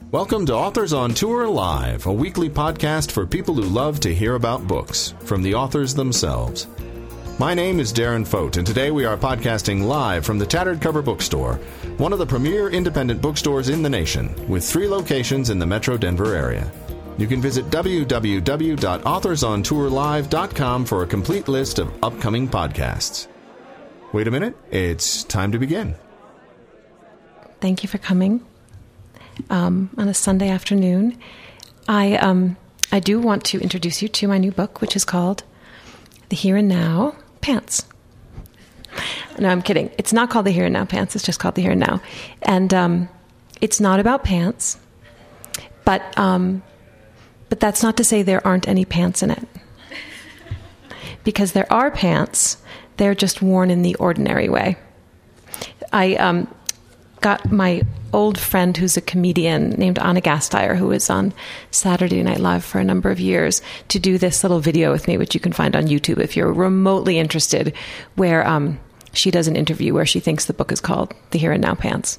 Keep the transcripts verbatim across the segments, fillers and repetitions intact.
Welcome to Authors on Tour Live, a weekly podcast for people who love to hear about books from the authors themselves. My name is Darren Fote, and today we are podcasting live from the Tattered Cover Bookstore, one of the premier independent bookstores in the nation, with three locations in the Metro Denver area. You can visit w w w dot authors on tour live dot com for a complete list of upcoming podcasts. Wait a minute, it's time to begin. Thank you for coming. Um, on a Sunday afternoon, I um, I do want to introduce you to my new book, which is called The Here and Now Pants. No, I'm kidding. It's not called The Here and Now Pants. It's just called The Here and Now. And um, it's not about pants, but um, but that's not to say there aren't any pants in it. Because there are pants, they're just worn in the ordinary way. I um, got my old friend who's a comedian named Anna Gasteyer, who was on Saturday Night Live for a number of years, to do this little video with me, which you can find on YouTube if you're remotely interested, where um, she does an interview where she thinks the book is called The Here and Now Pants.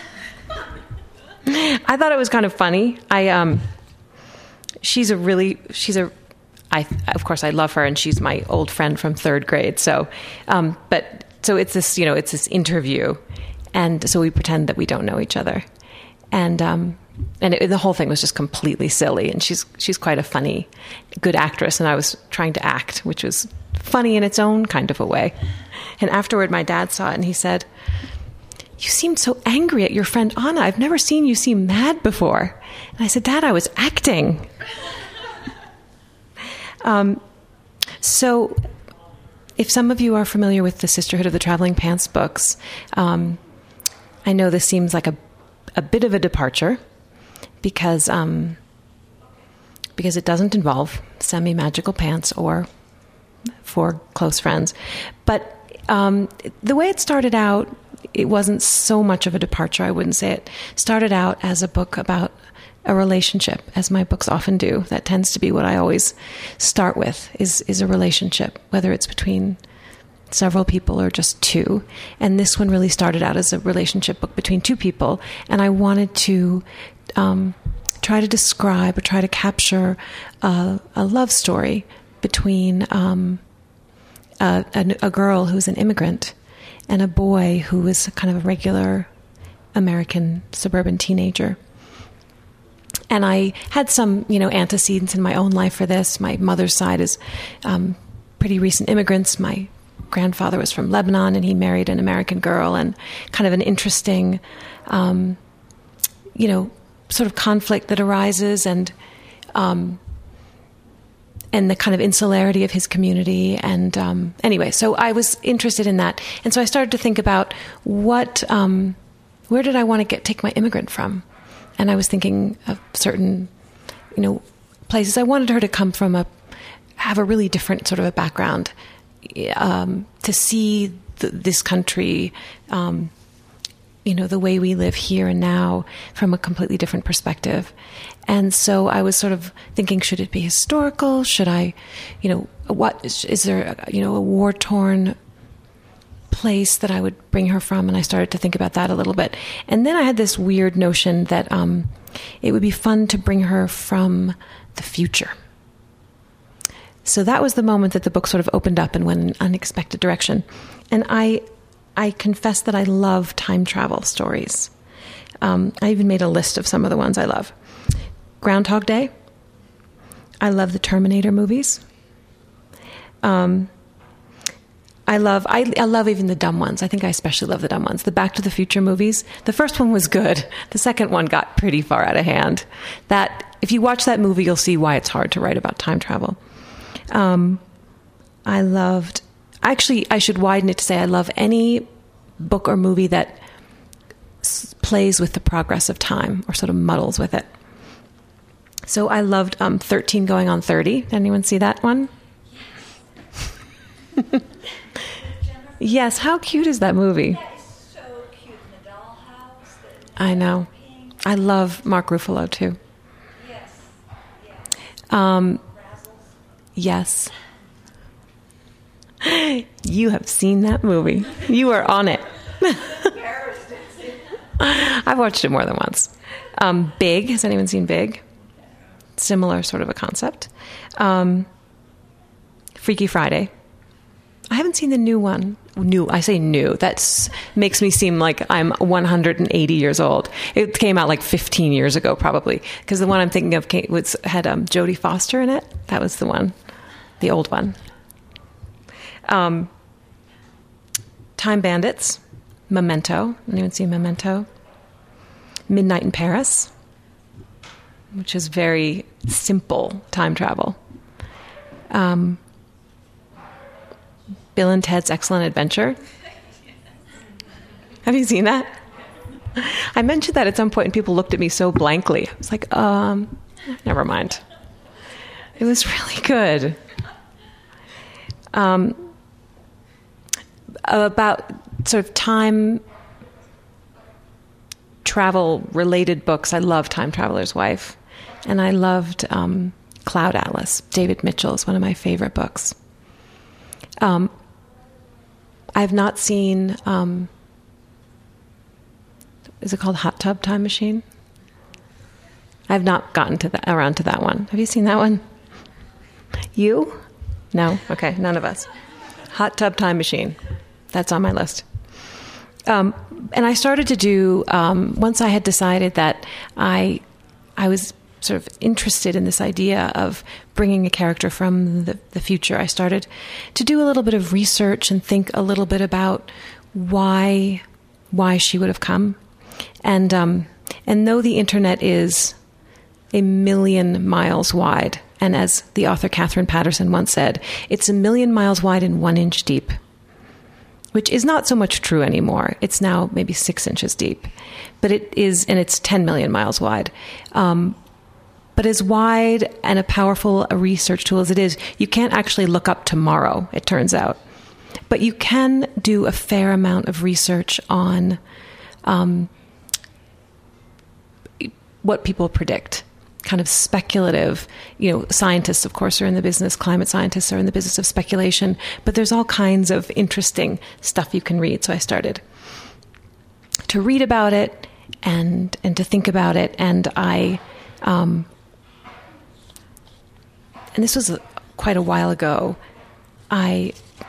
I thought it was kind of funny. I um, she's a really, she's a, I of course I love her, and she's my old friend from third grade. So, um, but so it's this, you know, it's this interview. And so we pretend that we don't know each other, and um, and it, the whole thing was just completely silly. And she's she's quite a funny, good actress, and I was trying to act, which was funny in its own kind of a way. And afterward, my dad saw it, and he said, "You seemed so angry at your friend Anna. I've never seen you seem mad before." And I said, "Dad, I was acting." um, so, if some of you are familiar with the Sisterhood of the Traveling Pants books. Um, I know this seems like a a bit of a departure because um, because it doesn't involve semi-magical pants or four close friends. But um, the way it started out, it wasn't so much of a departure, I wouldn't say. It started out as a book about a relationship, as my books often do. That tends to be what I always start with, is is a relationship, whether it's between several people or just two. And this one really started out as a relationship book between two people. And I wanted to um, try to describe or try to capture a, a love story between um, a, a, a girl who's an immigrant and a boy who is kind of a regular American suburban teenager. And I had some, you know, antecedents in my own life for this. My mother's side is um, pretty recent immigrants. My grandfather was from Lebanon, and he married an American girl, and kind of an interesting, um, you know, sort of conflict that arises, and um, and the kind of insularity of his community. And um, anyway, so I was interested in that, and so I started to think about what, um, where did I want to get take my immigrant from? And I was thinking of certain, you know, places. I wanted her to come from a have a really different sort of a background. Um, to see th- this country, um, you know, the way we live here and now from a completely different perspective. And so I was sort of thinking, should it be historical? Should I, you know, what is, is there, you know, a war-torn place that I would bring her from? And I started to think about that a little bit. And then I had this weird notion that um, it would be fun to bring her from the future. So that was the moment that the book sort of opened up and went in an unexpected direction. And I I confess that I love time travel stories. Um, I even made a list of some of the ones I love. Groundhog Day. I love the Terminator movies. Um, I love I, I love even the dumb ones. I think I especially love the dumb ones. The Back to the Future movies. The first one was good. The second one got pretty far out of hand. That if you watch that movie, you'll see why it's hard to write about time travel. Um, I loved, actually, I should widen it to say I love any book or movie that s- plays with the progress of time or sort of muddles with it. So I loved um, thirteen Going on thirty. Did anyone see that one? Yes. Yes, how cute is that movie? Yeah, it's so cute. In the dollhouse. I know. Pink. I love Mark Ruffalo, too. Yes. Yeah. Um, yes. You have seen that movie. You are on it. I've watched it more than once. Um, Big. Has anyone seen Big? Similar sort of a concept. Um, Freaky Friday. I haven't seen the new one. New. I say new. That makes me seem like I'm one hundred eighty years old. It came out like fifteen years ago, probably, because the one I'm thinking of came, was, had um, Jodie Foster in it. That was the one, the old one. Um, Time Bandits, Memento. Anyone see Memento? Midnight in Paris, which is very simple time travel. Um, Bill and Ted's Excellent Adventure. Have you seen that? I mentioned that at some point and people looked at me so blankly. I was like, um, never mind. It was really good. Um, about sort of time travel related books. I love Time Traveler's Wife. And I loved um, Cloud Atlas. David Mitchell is one of my favorite books. Um, I've not seen, um, is it called Hot Tub Time Machine? I've not gotten to that, around to that one. Have you seen that one? You? No? Okay, none of us. Hot Tub Time Machine. That's on my list. Um, and I started to do, um, once I had decided that I, I was sort of interested in this idea of bringing a character from the, the future, I started to do a little bit of research and think a little bit about why why she would have come. And um, and though the internet is a million miles wide, and as the author Catherine Patterson once said, it's a million miles wide and one inch deep, which is not so much true anymore. It's now maybe six inches deep, but it is, and it's ten million miles wide. Um, But as wide and a powerful a research tool as it is, you can't actually look up tomorrow, it turns out. But you can do a fair amount of research on um, what people predict, kind of speculative. You know, scientists, of course, are in the business, climate scientists are in the business of speculation, but there's all kinds of interesting stuff you can read. So I started to read about it and, and to think about it, and I... Um, and this was quite a while ago, I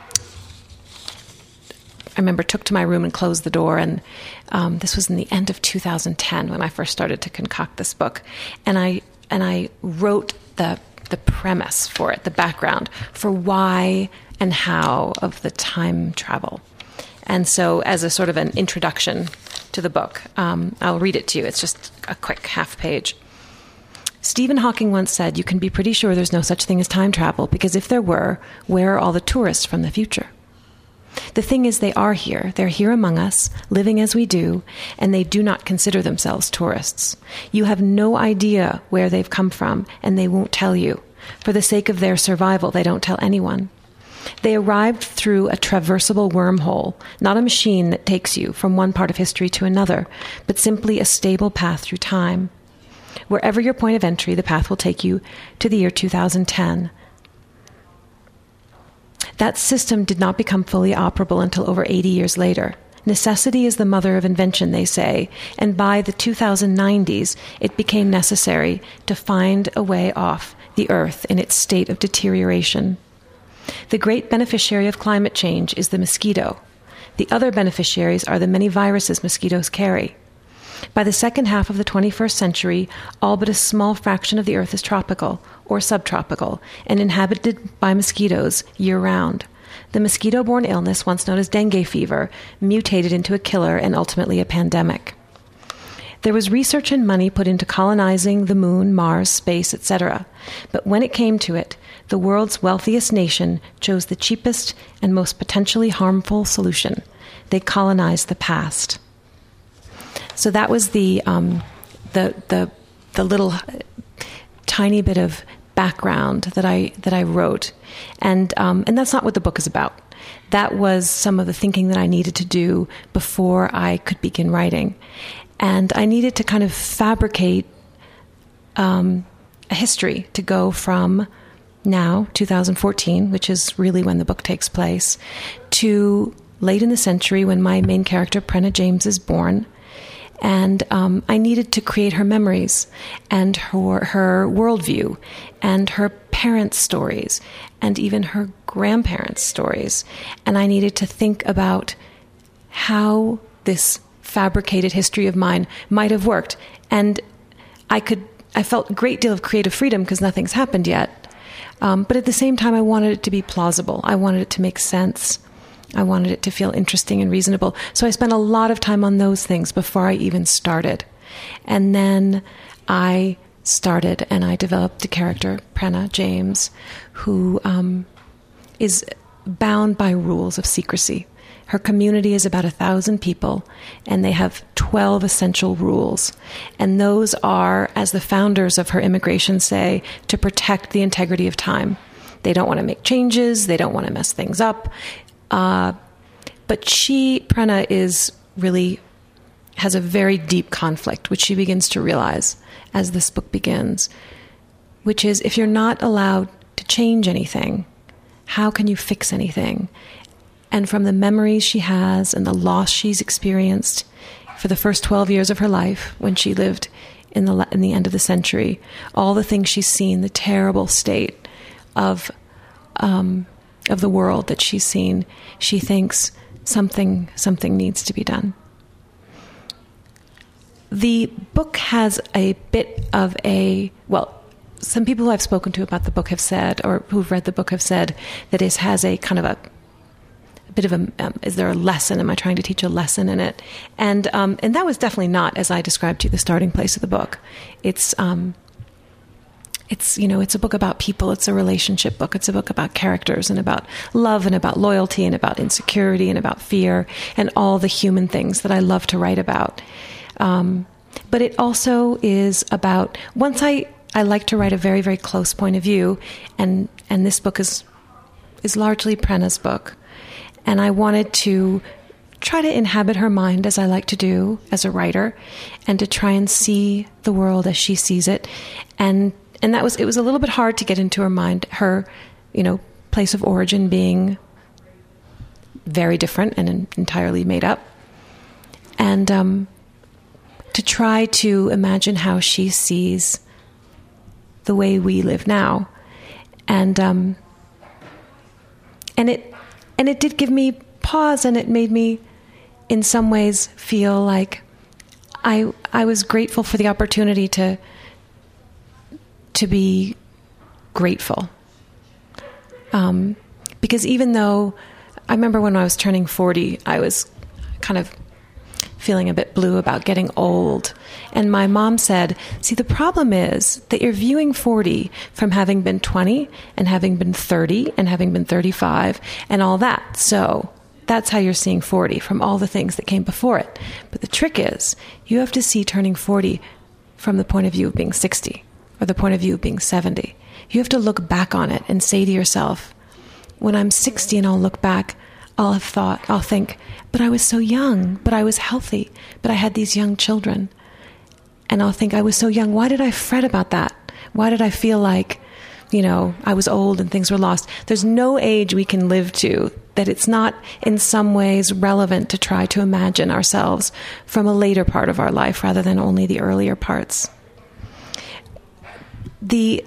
I remember took to my room and closed the door, and um, this was in the end of two thousand ten when I first started to concoct this book, and I and I wrote the the premise for it, the background for why and how of the time travel. And so as a sort of an introduction to the book, um, I'll read it to you. It's just a quick half page. Stephen Hawking once said, "You can be pretty sure there's no such thing as time travel, because if there were, where are all the tourists from the future? The thing is, they are here. They're here among us, living as we do, and they do not consider themselves tourists. You have no idea where they've come from, and they won't tell you. For the sake of their survival, they don't tell anyone. They arrived through a traversable wormhole, not a machine that takes you from one part of history to another, but simply a stable path through time. Wherever your point of entry, the path will take you to the year two thousand ten. That system did not become fully operable until over eighty years later. Necessity is the mother of invention, they say, and by the two thousand nineties, it became necessary to find a way off the Earth in its state of deterioration. The great beneficiary of climate change is the mosquito. The other beneficiaries are the many viruses mosquitoes carry. By the second half of the twenty-first century, all but a small fraction of the Earth is tropical or subtropical and inhabited by mosquitoes year-round. The mosquito-borne illness, once known as dengue fever, mutated into a killer and ultimately a pandemic. There was research and money put into colonizing the moon, Mars, space, et cetera. But when it came to it, the world's wealthiest nation chose the cheapest and most potentially harmful solution. They colonized the past. So that was the um, the the the little tiny bit of background that I that I wrote, and um, and that's not what the book is about. That was some of the thinking that I needed to do before I could begin writing, and I needed to kind of fabricate um, a history to go from now two thousand fourteen, which is really when the book takes place, to late in the century when my main character Prenna James is born. And um, I needed to create her memories and her, her worldview and her parents' stories and even her grandparents' stories. And I needed to think about how this fabricated history of mine might have worked. And I could, I felt a great deal of creative freedom because nothing's happened yet. Um, but at the same time, I wanted it to be plausible. I wanted it to make sense. I wanted it to feel interesting and reasonable. So I spent a lot of time on those things before I even started. And then I started and I developed a character, Prenna James, who um, is bound by rules of secrecy. Her community is about a thousand people, and they have twelve essential rules. And those are, as the founders of her immigration say, to protect the integrity of time. They don't want to make changes. They don't want to mess things up. Uh, but she, Prenna, is really, has a very deep conflict, which she begins to realize as this book begins, which is if you're not allowed to change anything, how can you fix anything? And from the memories she has and the loss she's experienced for the first twelve years of her life when she lived in the, in the end of the century, all the things she's seen, the terrible state of um, of the world that she's seen, she thinks something something needs to be done. The book has a bit of a, well, some people who I've spoken to about the book have said, or who've read the book have said, that it has a kind of a, a bit of a, um, is there a lesson? Am I trying to teach a lesson in it? And um, and that was definitely not, as I described to you, the starting place of the book. It's, um, It's, you know, it's a book about people. It's a relationship book. It's a book about characters and about love and about loyalty and about insecurity and about fear and all the human things that I love to write about. Um, but it also is about, once I, I like to write a very, very close point of view, and, and this book is, is largely Prenna's book. And I wanted to try to inhabit her mind, as I like to do as a writer, and to try and see the world as she sees it. And And that was, it was a little bit hard to get into her mind, her, you know, place of origin being very different and entirely made up. And um, to try to imagine how she sees the way we live now. And um, and it and it did give me pause, and it made me in some ways feel like I I was grateful for the opportunity to to be grateful. Um, because even though, I remember when I was turning forty, I was kind of feeling a bit blue about getting old. And my mom said, see, the problem is that you're viewing forty from having been twenty and having been thirty and having been thirty-five and all that. So that's how you're seeing forty, from all the things that came before it. But the trick is, you have to see turning forty from the point of view of being sixty. Or the point of view of being seventy. You have to look back on it and say to yourself, when I'm sixty and I'll look back, I'll have thought, I'll think, but I was so young, but I was healthy, but I had these young children. And I'll think, I was so young, why did I fret about that? Why did I feel like, you know, I was old and things were lost? There's no age we can live to that it's not in some ways relevant to try to imagine ourselves from a later part of our life rather than only the earlier parts. The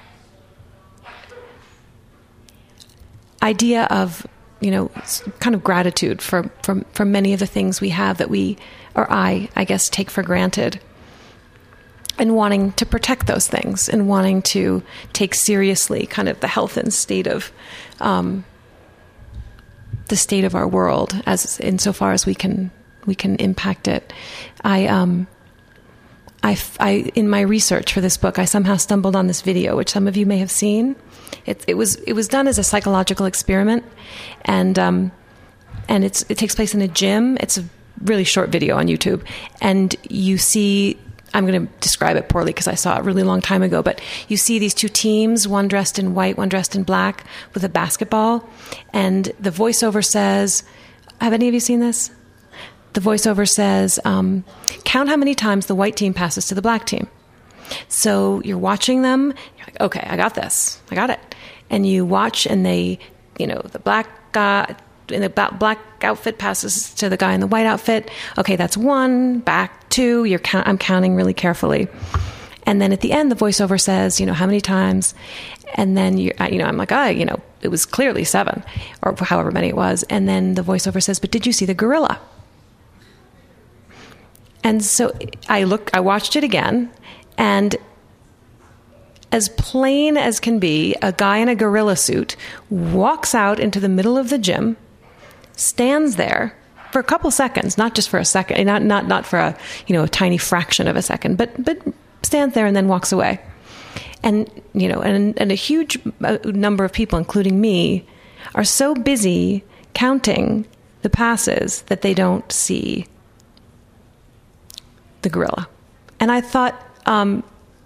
idea of, you know, kind of gratitude for, for, for many of the things we have that we, or I, I guess, take for granted, and wanting to protect those things and wanting to take seriously kind of the health and state of, um, the state of our world as insofar as we can, we can impact it. I, um, I, I, in my research for this book, I somehow stumbled on this video, which some of you may have seen. It, it was it was done as a psychological experiment, and um, and it's it takes place in a gym. It's a really short video on YouTube, and you see. I'm going to describe it poorly because I saw it a really long time ago, but you see these two teams, one dressed in white, one dressed in black, with a basketball, and the voiceover says, "Have any of you seen this?" The voiceover says, um, count how many times the white team passes to the black team. So you're watching them, you're like, okay, I got this, I got it. And you watch and they, you know, the black guy, in the black outfit passes to the guy in the white outfit. Okay, that's one, back two. You're count- I'm counting really carefully. And then at the end, the voiceover says, you know, how many times? And then, you you know, I'm like, ah, you know, it was clearly seven, or however many it was. And then the voiceover says, but did you see the gorilla? And so I look, I watched it again, and as plain as can be, a guy in a gorilla suit walks out into the middle of the gym, stands there for a couple seconds, not just for a second, not not not for a you know a tiny fraction of a second, but but stands there and then walks away. And you know, and and a huge number of people, including me, are so busy counting the passes that they don't see the gorilla. And I thought, um,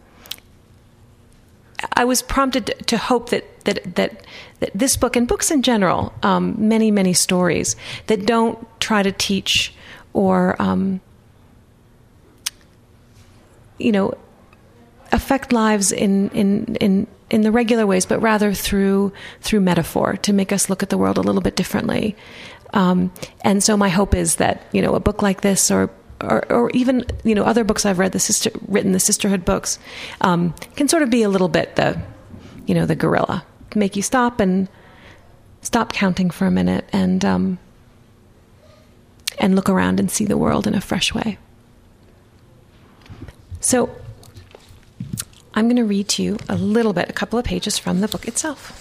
I was prompted to hope that that that, that this book, and books in general, um, many, many stories that don't try to teach or, um, you know, affect lives in, in, in, in the regular ways, but rather through through metaphor, to make us look at the world a little bit differently. Um, and so my hope is that, you know, a book like this, or Or, or even, you know, other books I've read, the sister, written, the sisterhood books, um, can sort of be a little bit the, you know, the gorilla, make you stop and stop counting for a minute and um, and look around and see the world in a fresh way. So I'm going to read to you a little bit, a couple of pages from the book itself.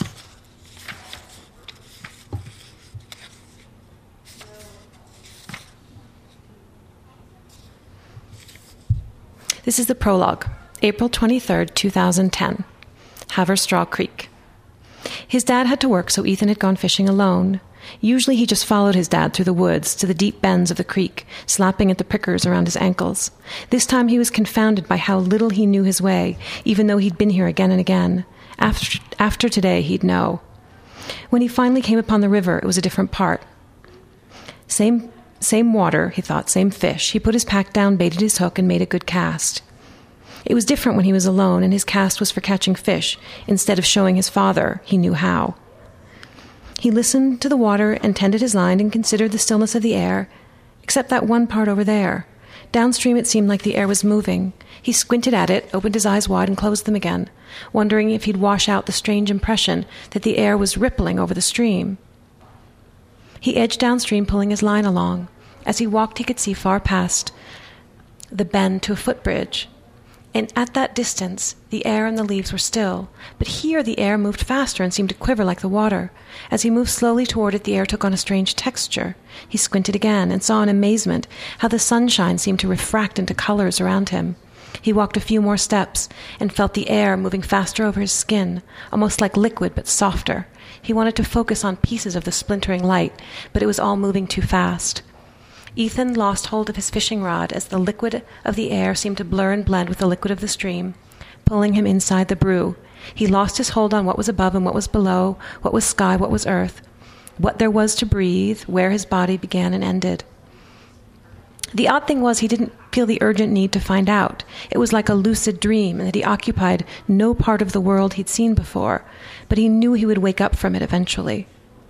This is the prologue, April twenty-third, two thousand ten, Haverstraw Creek. His dad had to work, so Ethan had gone fishing alone. Usually he just followed his dad through the woods to the deep bends of the creek, slapping at the prickers around his ankles. This time he was confounded by how little he knew his way, even though he'd been here again and again. After, after today, he'd know. When he finally came upon the river, it was a different part. Same Same water, he thought, same fish. He put his pack down, baited his hook, and made a good cast. It was different when he was alone, and his cast was for catching fish, instead of showing his father he knew how. He listened to the water and tended his line and considered the stillness of the air, except that one part over there. Downstream it seemed like the air was moving. He squinted at it, opened his eyes wide, and closed them again, wondering if he'd wash out the strange impression that the air was rippling over the stream. He edged downstream, pulling his line along. As he walked, he could see far past the bend to a footbridge. And at that distance, the air and the leaves were still. But here the air moved faster and seemed to quiver like the water. As he moved slowly toward it, the air took on a strange texture. He squinted again and saw in amazement how the sunshine seemed to refract into colors around him. He walked a few more steps and felt the air moving faster over his skin, almost like liquid but softer. He wanted to focus on pieces of the splintering light, but it was all moving too fast. Ethan lost hold of his fishing rod as the liquid of the air seemed to blur and blend with the liquid of the stream, pulling him inside the brew. He lost his hold on what was above and what was below, what was sky, what was earth, what there was to breathe, where his body began and ended. The odd thing was he didn't feel the urgent need to find out. It was like a lucid dream, and that he occupied no part of the world he'd seen before, but he knew he would wake up from it eventually.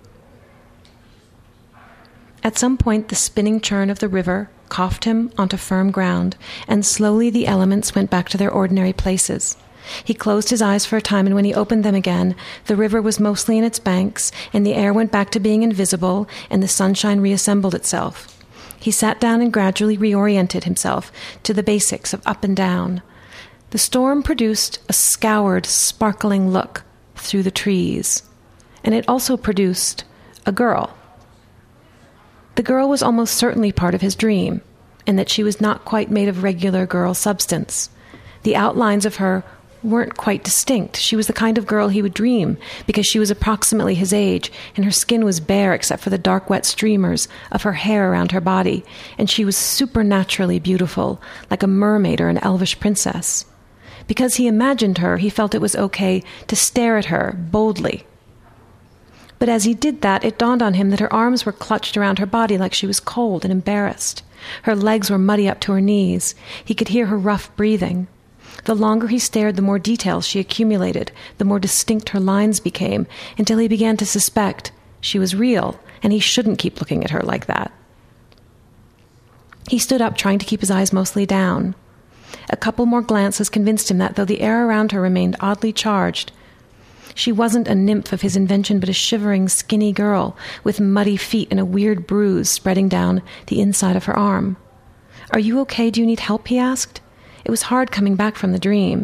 At some point, the spinning churn of the river coughed him onto firm ground, and slowly the elements went back to their ordinary places. He closed his eyes for a time, and when he opened them again, the river was mostly in its banks, and the air went back to being invisible, and the sunshine reassembled itself. He sat down and gradually reoriented himself to the basics of up and down. The storm produced a scoured, sparkling look through the trees, and it also produced a girl. The girl was almost certainly part of his dream, and that she was not quite made of regular girl substance. The outlines of her weren't quite distinct. She was the kind of girl he would dream, because she was approximately his age, and her skin was bare except for the dark, wet streamers of her hair around her body, and she was supernaturally beautiful, like a mermaid or an elvish princess. Because he imagined her, he felt it was okay to stare at her boldly. But as he did that, it dawned on him that her arms were clutched around her body like she was cold and embarrassed. Her legs were muddy up to her knees. He could hear her rough breathing. The longer he stared, the more details she accumulated, the more distinct her lines became, until he began to suspect she was real and he shouldn't keep looking at her like that. He stood up, trying to keep his eyes mostly down. A couple more glances convinced him that, though the air around her remained oddly charged, she wasn't a nymph of his invention, but a shivering, skinny girl with muddy feet and a weird bruise spreading down the inside of her arm. "Are you okay? Do you need help?" he asked. It was hard coming back from the dream.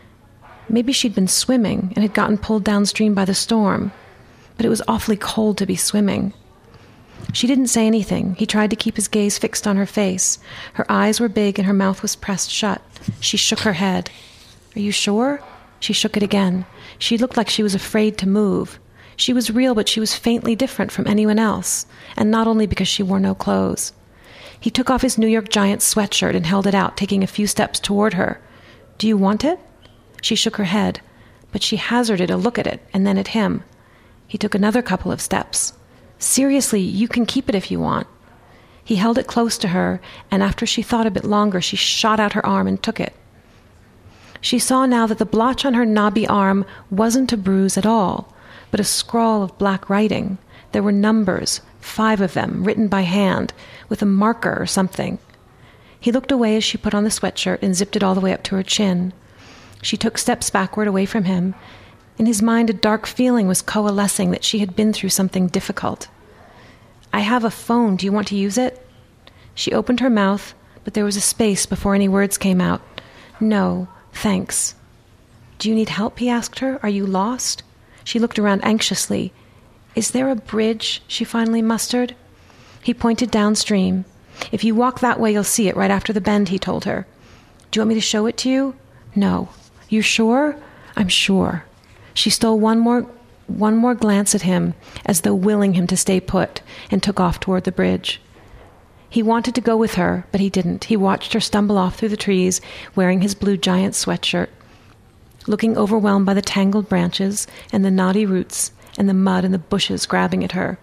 Maybe she'd been swimming and had gotten pulled downstream by the storm, but it was awfully cold to be swimming. She didn't say anything. He tried to keep his gaze fixed on her face. Her eyes were big and her mouth was pressed shut. She shook her head. "Are you sure?" She shook it again. She looked like she was afraid to move. She was real, but she was faintly different from anyone else, and not only because she wore no clothes. He took off his New York Giants sweatshirt and held it out, taking a few steps toward her. "Do you want it?" She shook her head, but she hazarded a look at it, and then at him. He took another couple of steps. "Seriously, you can keep it if you want." He held it close to her, and after she thought a bit longer, she shot out her arm and took it. She saw now that the blotch on her knobby arm wasn't a bruise at all, but a scrawl of black writing. There were numbers, five of them, written by hand, with a marker or something. He looked away as she put on the sweatshirt and zipped it all the way up to her chin. She took steps backward away from him. In his mind, a dark feeling was coalescing that she had been through something difficult. "I have a phone. Do you want to use it?" She opened her mouth, but there was a space before any words came out. "No, thanks." "Do you need help?" he asked her. "Are you lost?" She looked around anxiously. "Is there a bridge?" she finally mustered. He pointed downstream. "If you walk that way, you'll see it right after the bend," he told her. "Do you want me to show it to you?" "No." "You're sure?" "I'm sure." She stole one more one more glance at him, as though willing him to stay put, and took off toward the bridge. He wanted to go with her, but he didn't. He watched her stumble off through the trees, wearing his blue giant sweatshirt, looking overwhelmed by the tangled branches and the knotty roots and the mud and the bushes grabbing at her.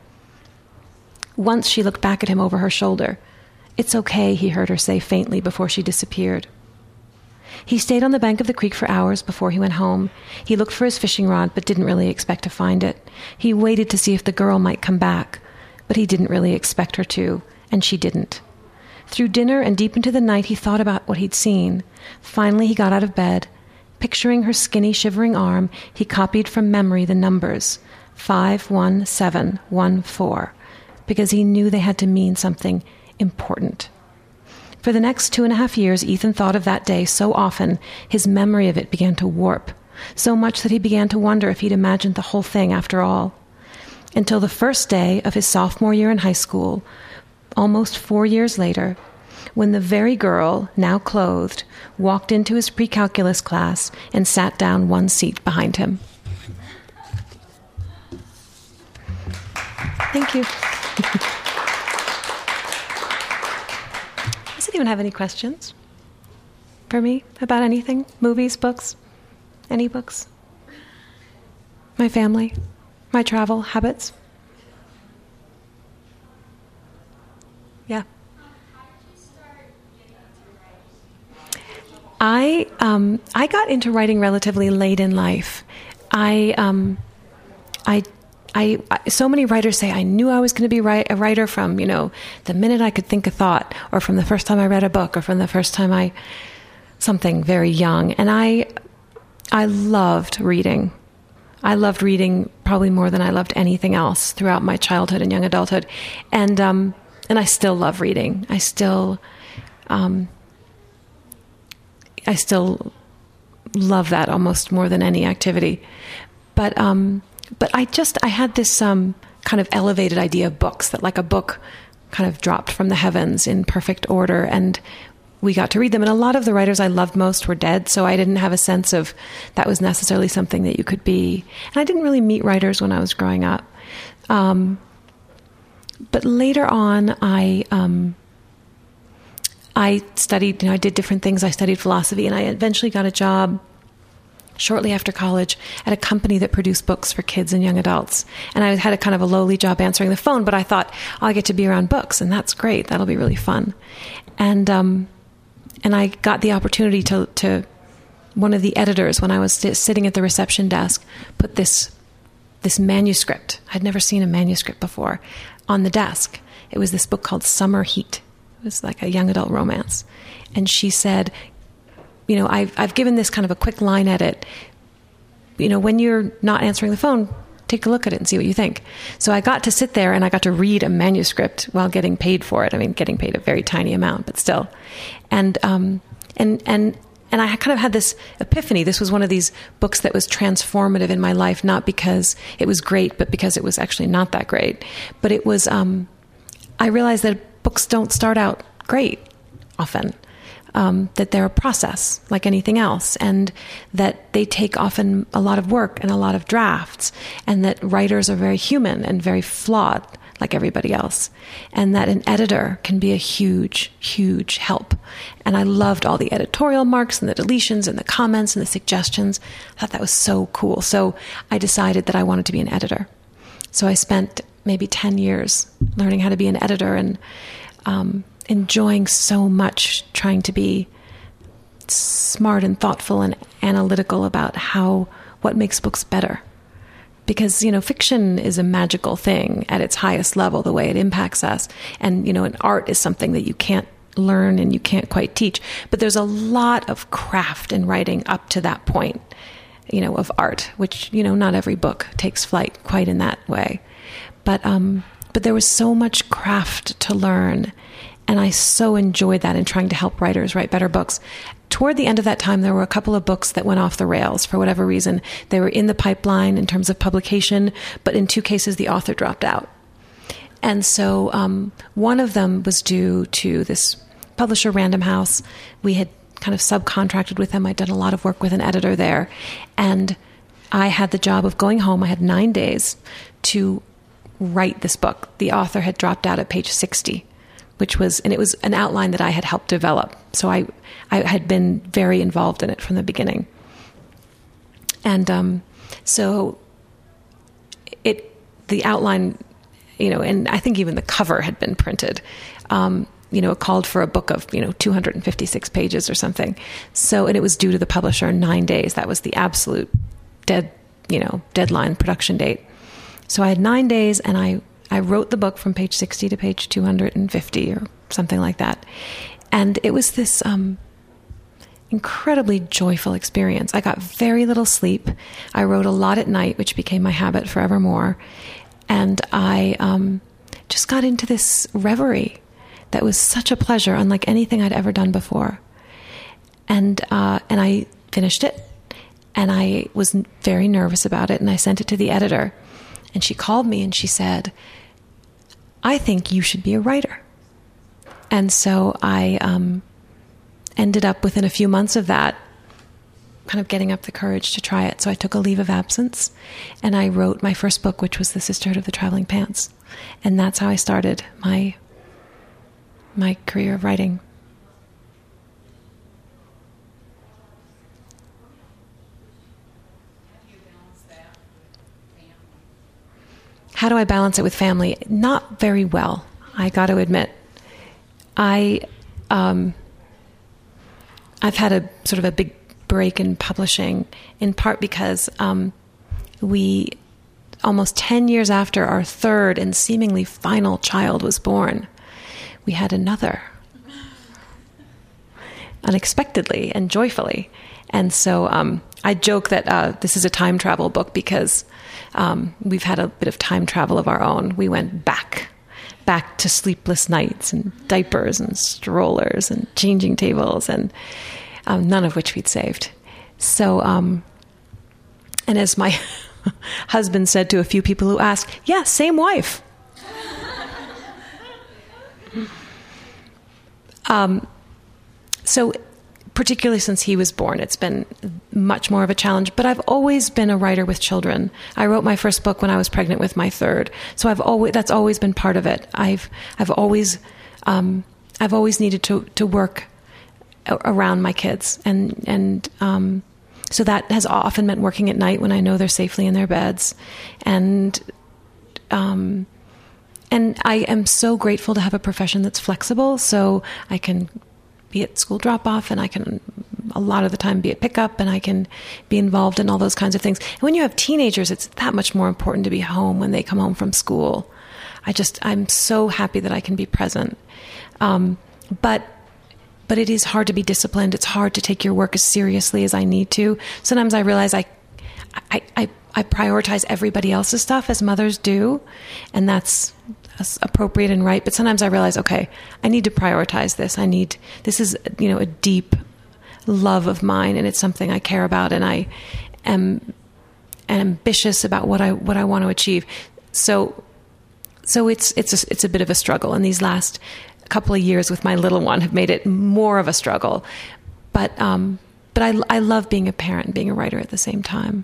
Once she looked back at him over her shoulder. "It's okay," he heard her say faintly before she disappeared. He stayed on the bank of the creek for hours before he went home. He looked for his fishing rod, but didn't really expect to find it. He waited to see if the girl might come back, but he didn't really expect her to, and she didn't. Through dinner and deep into the night, he thought about what he'd seen. Finally, he got out of bed. Picturing her skinny, shivering arm, he copied from memory the numbers, five one seven one four, because he knew they had to mean something important. For the next two and a half years, Ethan thought of that day so often, his memory of it began to warp, so much that he began to wonder if he'd imagined the whole thing after all. Until the first day of his sophomore year in high school, almost four years later, when the very girl, now clothed, walked into his pre-calculus class and sat down one seat behind him. Thank you. Does anyone have any questions for me about anything? Movies, books? Any books? My family? My travel habits? Yeah. I um, I got into writing relatively late in life. I um, I. I, so many writers say I knew I was going to be write, a writer from, you know, the minute I could think a thought, or from the first time I read a book, or from the first time I, something very young. And I, I loved reading. I loved reading probably more than I loved anything else throughout my childhood and young adulthood. And, um, and I still love reading. I still, um, I still love that almost more than any activity. But, um, But I just, I had this um, kind of elevated idea of books, that like a book kind of dropped from the heavens in perfect order, and we got to read them. And a lot of the writers I loved most were dead, so I didn't have a sense of that was necessarily something that you could be. And I didn't really meet writers when I was growing up. Um, but later on, I um, I studied, you know, I did different things. I studied philosophy, and I eventually got a job shortly after college at a company that produced books for kids and young adults. And I had a kind of a lowly job answering the phone, but I thought, oh, I get to be around books, and that's great. That'll be really fun. And um, and I got the opportunity to, to one of the editors, when I was st- sitting at the reception desk, put this this manuscript. I'd never seen a manuscript before. on the desk. It was this book called Summer Heat. It was like a young adult romance. And she said, you know, I've, I've given this kind of a quick line edit. You know, when you're not answering the phone, take a look at it and see what you think. So I got to sit there and I got to read a manuscript while getting paid for it. I mean, getting paid a very tiny amount, but still. And, um, and, and, and I kind of had this epiphany. This was one of these books that was transformative in my life, not because it was great, but because it was actually not that great. But it was, um, I realized that books don't start out great often. Um, that they're a process like anything else, and that they take often a lot of work and a lot of drafts, and that writers are very human and very flawed like everybody else, and that an editor can be a huge, huge help. And I loved all the editorial marks and the deletions and the comments and the suggestions. I thought that was so cool. So I decided that I wanted to be an editor. So I spent maybe ten years learning how to be an editor, and um, enjoying so much trying to be smart and thoughtful and analytical about how, what makes books better. Because, you know, fiction is a magical thing at its highest level, the way it impacts us. And, you know, an art is something that you can't learn and you can't quite teach. But there's a lot of craft in writing up to that point, you know, of art, which, you know, not every book takes flight quite in that way. But, um, but there was so much craft to learn. And I so enjoyed that in trying to help writers write better books. Toward the end of that time, there were a couple of books that went off the rails for whatever reason. They were in the pipeline in terms of publication, but in two cases, the author dropped out. And so um, one of them was due to this publisher, Random House. We had kind of subcontracted with them. I'd done a lot of work with an editor there. And I had the job of going home. I had nine days to write this book. The author had dropped out at page sixty. Which was, and it was an outline that I had helped develop. So I, I had been very involved in it from the beginning. And um, so it, the outline, you know, and I think even the cover had been printed. Um, you know, it called for a book of, you know, two hundred fifty-six pages or something. So, and it was due to the publisher in nine days. That was the absolute dead, you know, deadline production date. So I had nine days and I I wrote the book from page sixty to page two hundred fifty or something like that. And it was this um, incredibly joyful experience. I got very little sleep. I wrote a lot at night, which became my habit forevermore. And I um, just got into this reverie that was such a pleasure, unlike anything I'd ever done before. And uh, and I finished it. And I was very nervous about it. And I sent it to the editor. And she called me and she said, I think you should be a writer. And so I um, ended up within a few months of that kind of getting up the courage to try it. So I took a leave of absence and I wrote my first book, which was The Sisterhood of the Traveling Pants. And that's how I started my my career of writing. How do I balance it with family? Not very well, I got to admit. I, um, I've had a sort of a big break in publishing, in part because um, we, almost ten years after our third and seemingly final child was born, we had another, unexpectedly and joyfully. And so um, I joke that uh, this is a time travel book because um, we've had a bit of time travel of our own. We went back, back to sleepless nights and diapers and strollers and changing tables, and um, none of which we'd saved. So, um, and as my husband said to a few people who asked, yeah, same wife. um, so particularly since he was born, it's been much more of a challenge. But I've always been a writer with children. I wrote my first book when I was pregnant with my third, so I've always that's always been part of it. I've I've always um, I've always needed to to work a- around my kids, and and um, so that has often meant working at night when I know they're safely in their beds, and um, and I am so grateful to have a profession that's flexible, so I can be at school drop-off, and I can a lot of the time be at pickup, and I can be involved in all those kinds of things. And when you have teenagers, it's that much more important to be home when they come home from school. I just, I'm so happy that I can be present. Um, but, but it is hard to be disciplined. It's hard to take your work as seriously as I need to. Sometimes I realize I, I, I, I prioritize everybody else's stuff as mothers do, and that's, that's appropriate and right. But sometimes I realize, okay, I need to prioritize this. I need, this is, you know, a deep love of mine, and it's something I care about, and I am ambitious about what I, what I want to achieve. So, so it's, it's a, it's a bit of a struggle. And these last couple of years with my little one have made it more of a struggle. But, um, but I, I love being a parent and being a writer at the same time.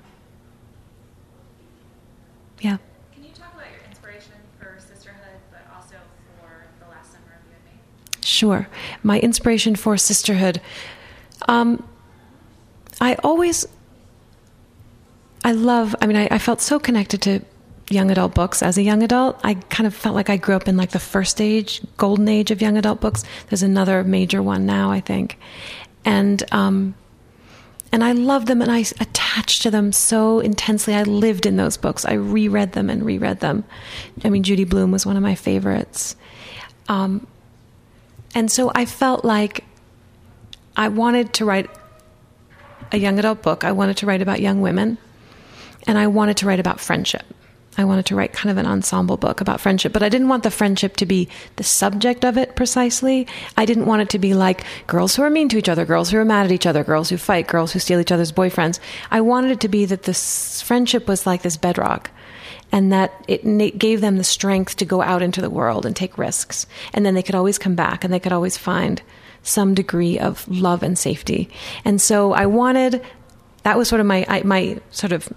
Yeah. Can you talk about your inspiration for sisterhood, but also for The Last Summer of You and Me? Sure. My inspiration for sisterhood. Um, I always, I love, I mean, I, I felt so connected to young adult books as a young adult. I kind of felt like I grew up in like the first age, golden age of young adult books. There's another major one now, I think. And, um, and I love them, and I attached to them so intensely. I lived in those books. I reread them and reread them. I mean, Judy Blume was one of my favorites. Um, and so I felt like I wanted to write a young adult book. I wanted to write about young women, and I wanted to write about friendship. I wanted to write kind of an ensemble book about friendship, but I didn't want the friendship to be the subject of it precisely. I didn't want it to be like girls who are mean to each other, girls who are mad at each other, girls who fight, girls who steal each other's boyfriends. I wanted it to be that this friendship was like this bedrock, and that it gave them the strength to go out into the world and take risks. And then they could always come back, and they could always find some degree of love and safety. And so I wanted, that was sort of my, I, my sort of,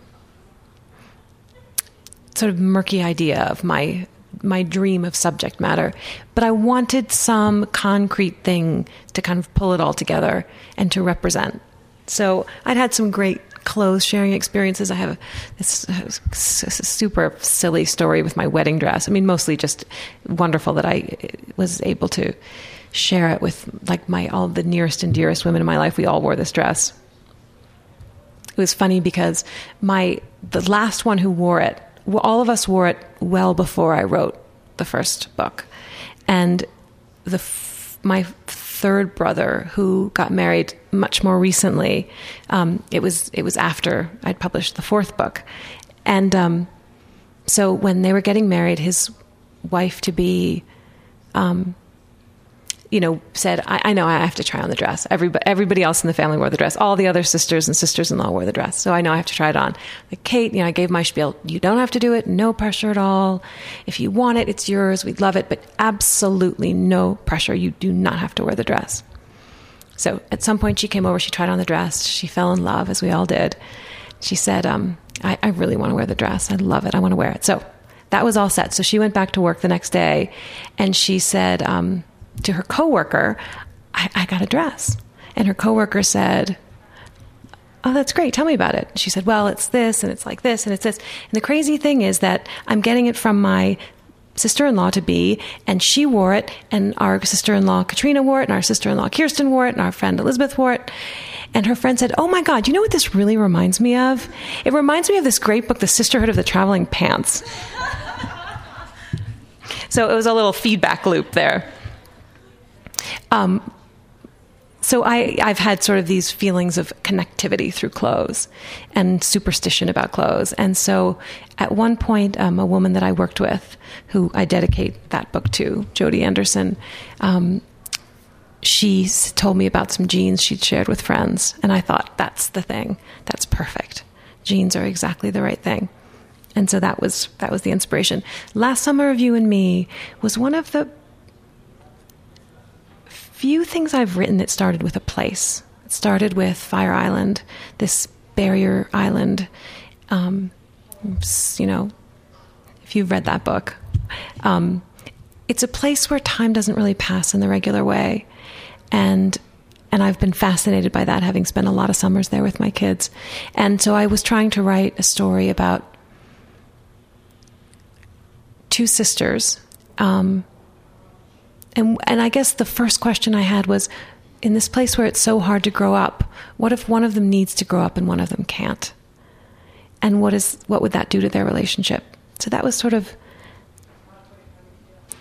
sort of murky idea of my, my dream of subject matter. But I wanted some concrete thing to kind of pull it all together and to represent. So I'd had some great clothes sharing experiences. I have this, this super silly story with my wedding dress. I mean, mostly just wonderful that I was able to share it with like my, all the nearest and dearest women in my life. We all wore this dress. It was funny because my, the last one who wore it, well, all of us wore it well before I wrote the first book. And the f- my third brother, who got married much more recently, um, it was it was after I'd published the fourth book. And um, so when they were getting married, his wife-to-be, um, you know, said, I, I know I have to try on the dress. Everybody, everybody else in the family wore the dress. All the other sisters and sisters-in-law wore the dress. So I know I have to try it on. Like, Kate, you know, I gave my spiel. You don't have to do it. No pressure at all. If you want it, it's yours. We'd love it. But absolutely no pressure. You do not have to wear the dress. So at some point she came over. She tried on the dress. She fell in love, as we all did. She said, um, I, I really want to wear the dress. I love it. I want to wear it. So that was all set. So she went back to work the next day, and she said, um, to her coworker, I, I got a dress. And her coworker said, oh, that's great. Tell me about it. She said, well, it's this, and it's like this, and it's this. And the crazy thing is that I'm getting it from my sister-in-law to be, and she wore it, and our sister-in-law Katrina wore it, and our sister-in-law Kirsten wore it, and our friend Elizabeth wore it. And her friend said, oh my God, you know what this really reminds me of? It reminds me of this great book, The Sisterhood of the Traveling Pants. So it was a little feedback loop there. Um, so I, I've had sort of these feelings of connectivity through clothes and superstition about clothes. And so at one point, um, a woman that I worked with, who I dedicate that book to, Jodie Anderson, um, she told me about some jeans she'd shared with friends. And I thought, that's the thing. That's perfect. Jeans are exactly the right thing. And so that was, that was the inspiration. Last Summer of You and Me was one of the few things I've written that started with a place. It started with Fire Island, this barrier island. Um, you know, if you've read that book, um, it's a place where time doesn't really pass in the regular way. And and I've been fascinated by that, having spent a lot of summers there with my kids. And so I was trying to write a story about two sisters. Um, and and I guess the first question I had was, in this place where it's so hard to grow up, what if one of them needs to grow up and one of them can't? And what is what would that do to their relationship? So that was sort of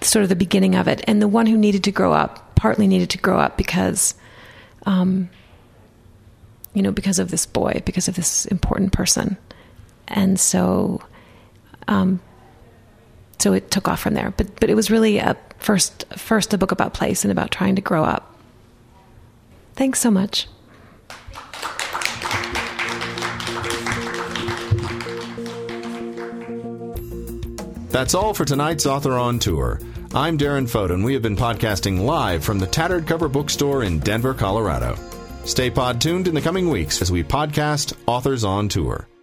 sort of the beginning of it. And the one who needed to grow up partly needed to grow up because, um, you know, because of this boy, because of this important person. And so, um, so it took off from there. But but it was really a first first a book about place and about trying to grow up. Thanks so much. That's all for tonight's Author on Tour. I'm Darren Fote, and we have been podcasting live from the Tattered Cover Bookstore in Denver, Colorado. Stay pod tuned in the coming weeks as we podcast Authors on Tour.